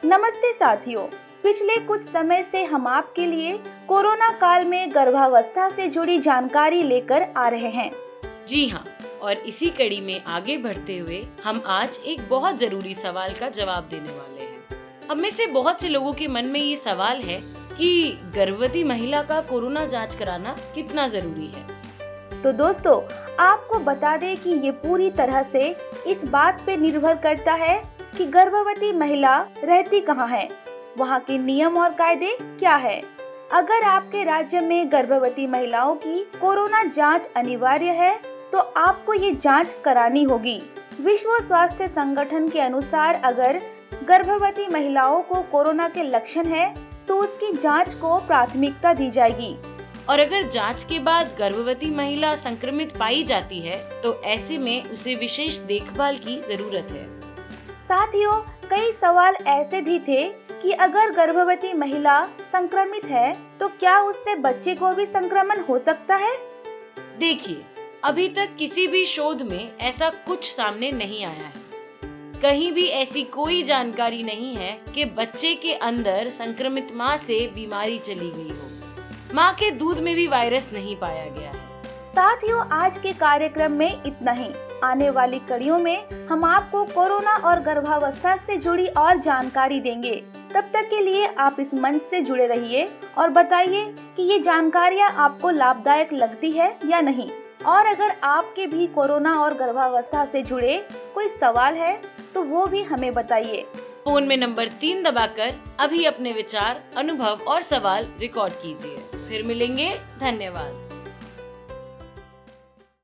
नमस्ते साथियों, पिछले कुछ समय से हम आपके लिए कोरोना काल में गर्भावस्था से जुड़ी जानकारी लेकर आ रहे हैं। जी हाँ, और इसी कड़ी में आगे बढ़ते हुए हम आज एक बहुत जरूरी सवाल का जवाब देने वाले हैं। हम में से बहुत से लोगों के मन में ये सवाल है कि गर्भवती महिला का कोरोना जांच कराना कितना जरूरी है। तो दोस्तों, आपको बता दें कि ये पूरी तरह से इस बात पे निर्भर करता है कि गर्भवती महिला रहती कहाँ है, वहाँ के नियम और कायदे क्या है। अगर आपके राज्य में गर्भवती महिलाओं की कोरोना जांच अनिवार्य है, तो आपको ये जांच करानी होगी। विश्व स्वास्थ्य संगठन के अनुसार अगर गर्भवती महिलाओं को कोरोना के लक्षण है, तो उसकी जांच को प्राथमिकता दी जाएगी। और अगर जांच के बाद गर्भवती महिला संक्रमित पाई जाती है, तो ऐसे में उसे विशेष देखभाल की जरूरत है। साथियों, कई सवाल ऐसे भी थे कि अगर गर्भवती महिला संक्रमित है, तो क्या उससे बच्चे को भी संक्रमण हो सकता है? देखिए, अभी तक किसी भी शोध में ऐसा कुछ सामने नहीं आया है। कहीं भी ऐसी कोई जानकारी नहीं है कि बच्चे के अंदर संक्रमित मां से बीमारी चली गई हो। मां के दूध में भी वायरस नहीं पाया गया है। साथियों, आज के कार्यक्रम में इतना ही। आने वाली कड़ियों में हम आपको कोरोना और गर्भावस्था से जुड़ी और जानकारी देंगे। तब तक के लिए आप इस मंच से जुड़े रहिए और बताइए कि ये जानकारियाँ आपको लाभदायक लगती है या नहीं। और अगर आपके भी कोरोना और गर्भावस्था से जुड़े कोई सवाल है, तो वो भी हमें बताइए। फोन में नंबर 3 दबाकर अभी अपने विचार, अनुभव और सवाल रिकॉर्ड कीजिए। फिर मिलेंगे। धन्यवाद।